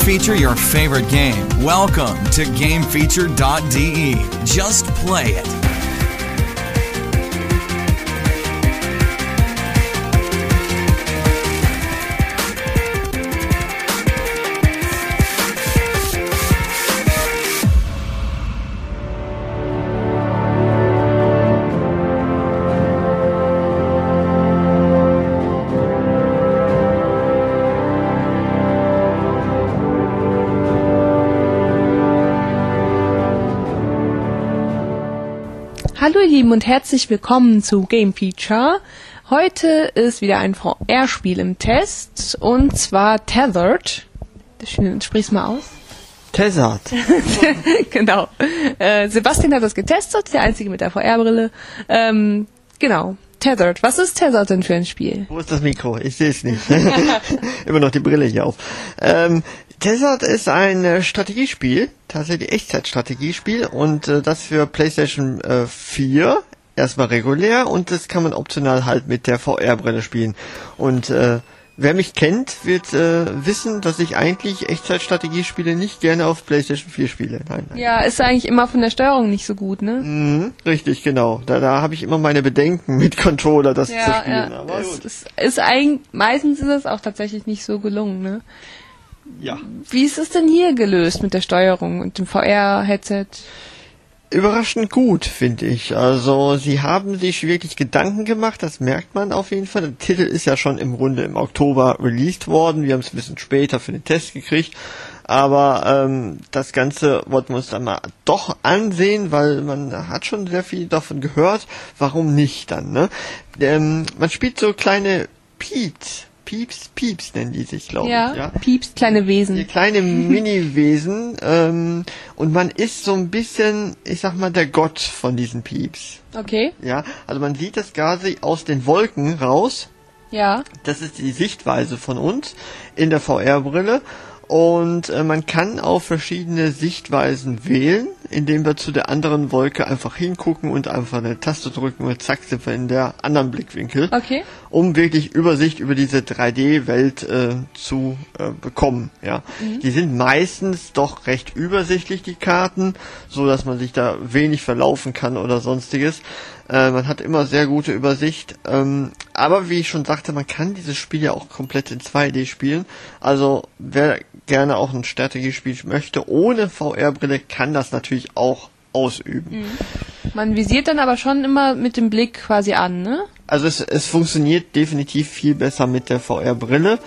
feature your favorite game. Welcome to GameFeature.de. Just play it. Hallo ihr Lieben und herzlich willkommen zu Game Feature. Heute ist wieder ein VR-Spiel im Test und zwar Tethered. Sprich's mal aus. Tethered. Genau. Sebastian hat das getestet, der Einzige mit der VR-Brille. Genau. Tethered. Was ist Tethered denn für ein Spiel? Wo ist das Mikro? Ich sehe es nicht. Immer noch die Brille hier auf. Tethered ist ein Strategiespiel, tatsächlich Echtzeit-Strategiespiel und das für PlayStation 4, erstmal regulär und das kann man optional halt mit der VR-Brille spielen. Und wer mich kennt, wird wissen, dass ich eigentlich Echtzeit-Strategiespiele nicht gerne auf PlayStation 4 spiele. Nein. Ja, ist eigentlich immer von der Steuerung nicht so gut, ne? Richtig, genau. Da habe ich immer meine Bedenken mit Controller, das zu spielen. Ja, aber ist eigentlich, meistens ist es auch tatsächlich nicht so gelungen, ne? Ja. Wie ist es denn hier gelöst mit der Steuerung und dem VR-Headset? Überraschend gut, finde ich. Also sie haben sich wirklich Gedanken gemacht, das merkt man auf jeden Fall. Der Titel ist ja schon im Grunde im Oktober released worden. Wir haben es ein bisschen später für den Test gekriegt. Aber das Ganze wollten wir uns dann mal doch ansehen, weil man hat schon sehr viel davon gehört. Warum nicht dann, ne? Man spielt so kleine Pieps nennen die sich, glaube ich. Ja, Pieps, kleine Wesen. Die kleine Mini-Wesen. Und man ist so ein bisschen, ich sag mal, der Gott von diesen Pieps. Okay. Ja, also man sieht das quasi aus den Wolken raus. Ja. Das ist die Sichtweise von uns in der VR-Brille. Und man kann auch verschiedene Sichtweisen wählen, indem wir zu der anderen Wolke einfach hingucken und einfach eine Taste drücken und zack sind wir in der anderen Blickwinkel. Okay. Um wirklich Übersicht über diese 3D-Welt zu bekommen. Ja, Die sind meistens doch recht übersichtlich, die Karten, so dass man sich da wenig verlaufen kann oder sonstiges. Man hat immer sehr gute Übersicht. Aber wie ich schon sagte, man kann dieses Spiel ja auch komplett in 2D spielen. Also wer gerne auch ein Strategiespiel möchte, ohne VR-Brille, kann das natürlich auch ausüben. Man visiert dann aber schon immer mit dem Blick quasi an, ne? Also es funktioniert definitiv viel besser mit der VR-Brille.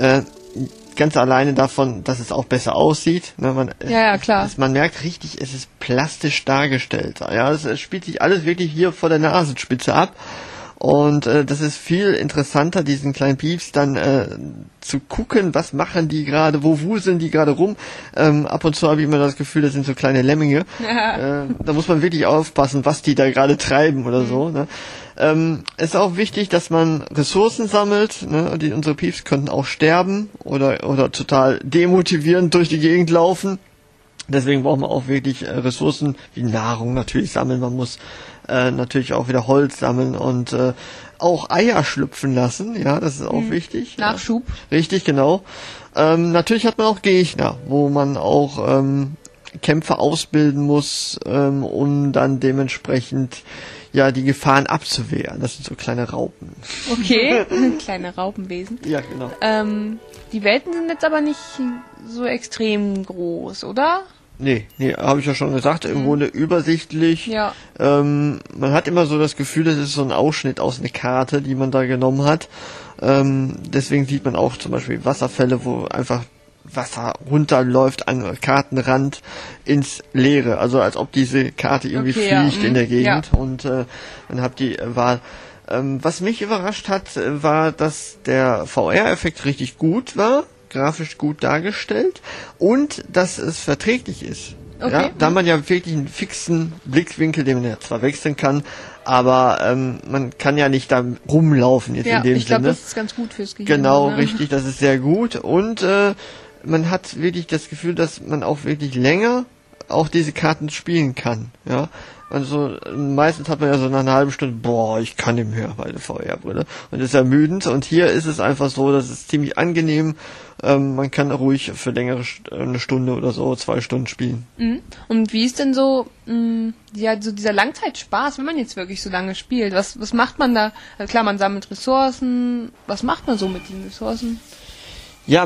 Ganz alleine davon, dass es auch besser aussieht. Ne, ja, klar. Man merkt richtig, es ist plastisch dargestellt. Ja, es spielt sich alles wirklich hier vor der Nasenspitze ab. Und das ist viel interessanter, diesen kleinen Pieps dann zu gucken, was machen die gerade, wo wuseln die gerade rum. Ab und zu habe ich immer das Gefühl, das sind so kleine Lemminge. Ja. Da muss man wirklich aufpassen, was die da gerade treiben oder so. Ne? Es ist auch wichtig, dass man Ressourcen sammelt. Ne? Unsere Pieps könnten auch sterben oder total demotivierend durch die Gegend laufen. Deswegen braucht man auch wirklich Ressourcen wie Nahrung natürlich sammeln. Man muss natürlich auch wieder Holz sammeln und auch Eier schlüpfen lassen. Ja, das ist auch wichtig. Nachschub. Ja. Richtig, genau. Natürlich hat man auch Gegner, wo man auch Kämpfer ausbilden muss, um dann dementsprechend ja die Gefahren abzuwehren. Das sind so kleine Raupen. Okay, kleine Raupenwesen. Ja, genau. Die Welten sind jetzt aber nicht so extrem groß, oder? Nee, habe ich ja schon gesagt, im Grunde übersichtlich. Ja. Man hat immer so das Gefühl, das ist so ein Ausschnitt aus einer Karte, die man da genommen hat. Deswegen sieht man auch zum Beispiel Wasserfälle, wo einfach Wasser runterläuft an Kartenrand ins Leere. Also als ob diese Karte irgendwie fliegt in der Gegend. Ja. Und man hat die Wahl. Was mich überrascht hat, war, dass der VR-Effekt richtig gut war. Grafisch gut dargestellt und dass es verträglich ist. Okay. Ja, da man ja wirklich einen fixen Blickwinkel, den man ja zwar wechseln kann, aber man kann ja nicht da rumlaufen jetzt in dem ich glaube, Sinne. Das ist ganz gut fürs Gehirn. Genau, ne? richtig, das ist sehr gut und man hat wirklich das Gefühl, dass man auch wirklich länger auch diese Karten spielen kann, ja. Also meistens hat man ja so nach einer halben Stunde, boah, ich kann nicht mehr bei der VR-Brille. Und das ist ermüdend. Und hier ist es einfach so, das ist ziemlich angenehm. Man kann ruhig für längere eine Stunde oder so, 2 Stunden spielen. Mhm. Und wie ist denn so, so dieser Langzeitspaß, wenn man jetzt wirklich so lange spielt? Was macht man da? Also klar, man sammelt Ressourcen. Was macht man so mit den Ressourcen? Ja,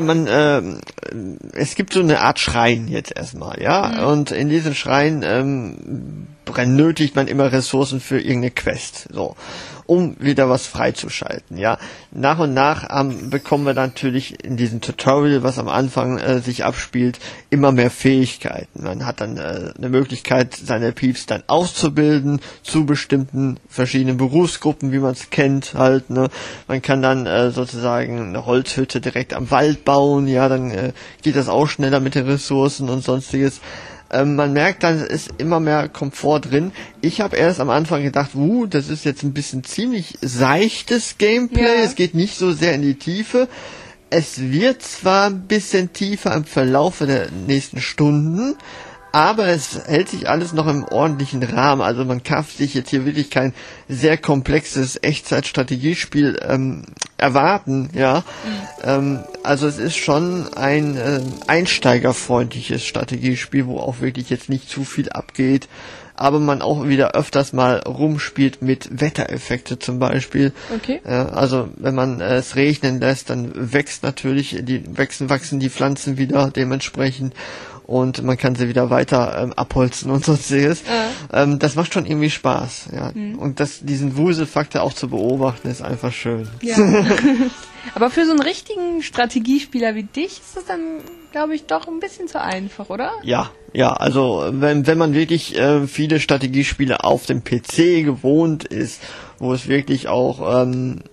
es gibt so eine Art Schrein jetzt erstmal, ja. Und in diesen Schrein benötigt man immer Ressourcen für irgendeine Quest, so, um wieder was freizuschalten, ja. Nach und nach bekommen wir natürlich in diesem Tutorial, was am Anfang sich abspielt, immer mehr Fähigkeiten. Man hat dann eine Möglichkeit, seine Pieps dann auszubilden zu bestimmten verschiedenen Berufsgruppen, wie man es kennt, halt, ne. Man kann dann sozusagen eine Holzhütte direkt am Wald bauen, ja, dann geht das auch schneller mit den Ressourcen und sonstiges. Man merkt dann, es ist immer mehr Komfort drin. Ich habe erst am Anfang gedacht, das ist jetzt ein bisschen ziemlich seichtes Gameplay. Ja. Es geht nicht so sehr in die Tiefe. Es wird zwar ein bisschen tiefer im Verlauf der nächsten Stunden, aber es hält sich alles noch im ordentlichen Rahmen. Also man kann sich jetzt hier wirklich kein sehr komplexes Echtzeit-Strategiespiel erwarten, ja. Also es ist schon ein einsteigerfreundliches Strategiespiel, wo auch wirklich jetzt nicht zu viel abgeht, aber man auch wieder öfters mal rumspielt mit Wettereffekte zum Beispiel. Okay. Also wenn man es regnen lässt, dann wachsen die Pflanzen wieder dementsprechend. Und man kann sie wieder weiter abholzen und sonstiges. Das macht schon irgendwie Spaß, ja. Und diesen Wuselfaktor auch zu beobachten, ist einfach schön. Ja. Aber für so einen richtigen Strategiespieler wie dich ist das dann, glaube ich, doch ein bisschen zu einfach, oder? Ja, also wenn man wirklich viele Strategiespiele auf dem PC gewohnt ist, wo es wirklich auch,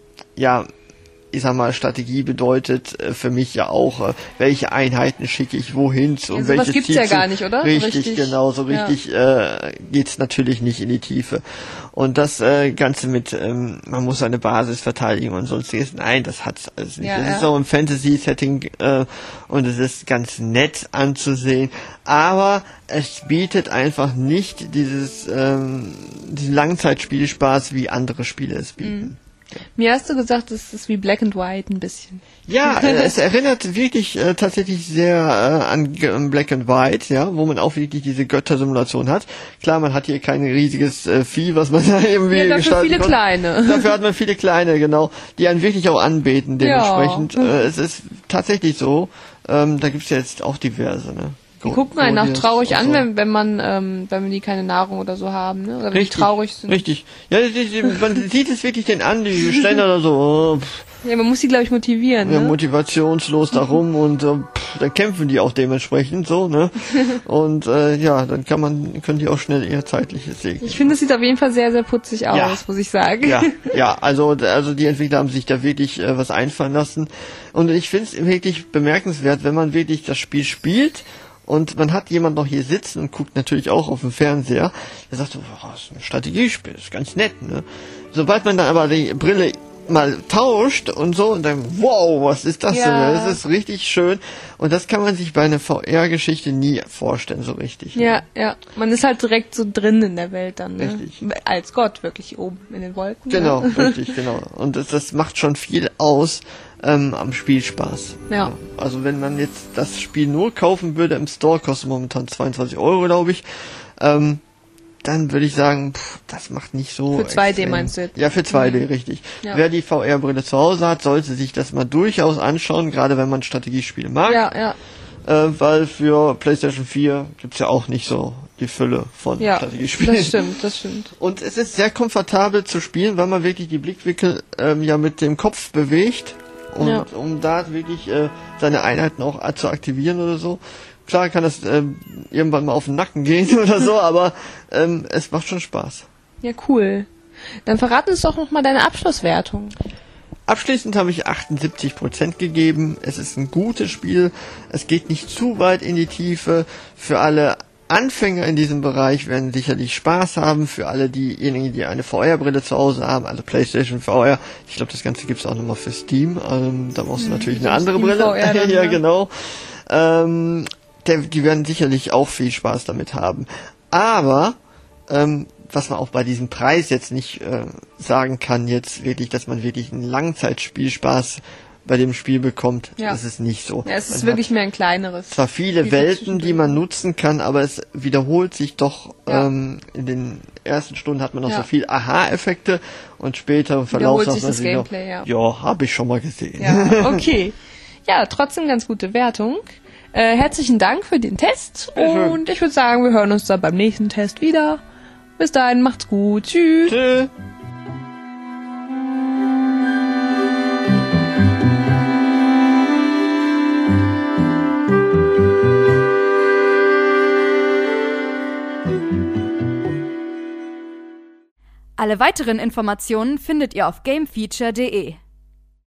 ich sag mal, Strategie bedeutet für mich ja auch, welche Einheiten schicke ich wohin und ja, welche gibt's ja gar nicht, oder? Richtig, genau, so richtig geht's natürlich nicht in die Tiefe. Und das Ganze mit, man muss eine Basis verteidigen und sonstiges, nein, das hat's alles nicht. Das ist auch ein Fantasy-Setting und es ist ganz nett anzusehen, aber es bietet einfach nicht diesen Langzeitspielspaß, wie andere Spiele es bieten. Mir hast du gesagt, es ist wie Black and White ein bisschen. Ja, es erinnert wirklich tatsächlich sehr an Black and White, ja, wo man auch wirklich diese Göttersimulation hat. Klar, man hat hier kein riesiges Vieh, was man da irgendwie dafür viele kleine. Dafür hat man viele kleine, genau, die einen wirklich auch anbeten dementsprechend. Es ist tatsächlich so, da gibt's ja jetzt auch diverse, ne. Die gucken einen auch traurig an, wenn man die keine Nahrung oder so haben, ne? Oder wenn die traurig sind. Richtig. Ja, man sieht es wirklich den an, die stellen da so. Ja, man muss die, glaube ich, motivieren. Ja, ne? Motivationslos da rum und dann kämpfen die auch dementsprechend so, ne? Und dann können die auch schnell ihr zeitliches segnen. Ich finde, es sieht auf jeden Fall sehr, sehr putzig aus, muss ich sagen. Ja, also die Entwickler haben sich da wirklich was einfallen lassen. Und ich finde es wirklich bemerkenswert, wenn man wirklich das Spiel spielt. Und man hat jemand noch hier sitzen und guckt natürlich auch auf dem Fernseher. Der sagt so, das ist ein Strategiespiel, das ist ganz nett, ne? Sobald man dann aber die Brille mal tauscht und so und dann, wow, was ist das denn? Das ist richtig schön. Und das kann man sich bei einer VR-Geschichte nie vorstellen, so richtig. Ja. Man ist halt direkt so drin in der Welt dann, ne? Richtig. Als Gott wirklich oben in den Wolken. Genau, richtig, genau. Und das macht schon viel aus am Spielspaß. Ja. Also wenn man jetzt das Spiel nur kaufen würde im Store, kostet momentan 22 €, glaube ich, dann würde ich sagen, das macht nicht so. Für 2D meinst du jetzt? Ja, für 2D, richtig. Ja. Wer die VR-Brille zu Hause hat, sollte sich das mal durchaus anschauen, gerade wenn man Strategiespiele mag. Ja. Weil für PlayStation 4 gibt's ja auch nicht so die Fülle von Strategiespielen. Das stimmt. Und es ist sehr komfortabel zu spielen, weil man wirklich die Blickwinkel mit dem Kopf bewegt. Und um da wirklich seine Einheiten auch zu aktivieren oder so. Klar kann das irgendwann mal auf den Nacken gehen oder so, aber es macht schon Spaß. Ja, cool. Dann verrat uns doch nochmal deine Abschlusswertung. Abschließend habe ich 78% gegeben. Es ist ein gutes Spiel. Es geht nicht zu weit in die Tiefe. Für alle Anfänger in diesem Bereich werden sicherlich Spaß haben. Für alle diejenigen, die eine VR-Brille zu Hause haben, also PlayStation VR. Ich glaube, das Ganze gibt's auch nochmal für Steam. Da brauchst du natürlich eine andere Brille. VR dann, ja, genau. die werden sicherlich auch viel Spaß damit haben. Aber was man auch bei diesem Preis jetzt nicht sagen kann, jetzt wirklich, dass man wirklich einen Langzeitspielspaß bei dem Spiel bekommt, das ist nicht so. Ja, es ist wirklich mehr ein kleineres. Zwar viele Welten, die man nutzen kann, aber es wiederholt sich doch. In den ersten Stunden hat man noch so viel Aha-Effekte und später im Verlauf sagt man sich noch, habe ich schon mal gesehen. Ja, okay. Ja, trotzdem ganz gute Wertung. Herzlichen Dank für den Test und ich würde sagen, wir hören uns dann beim nächsten Test wieder. Bis dahin, macht's gut. Tschüss. Tschüss. Alle weiteren Informationen findet ihr auf gamefeature.de.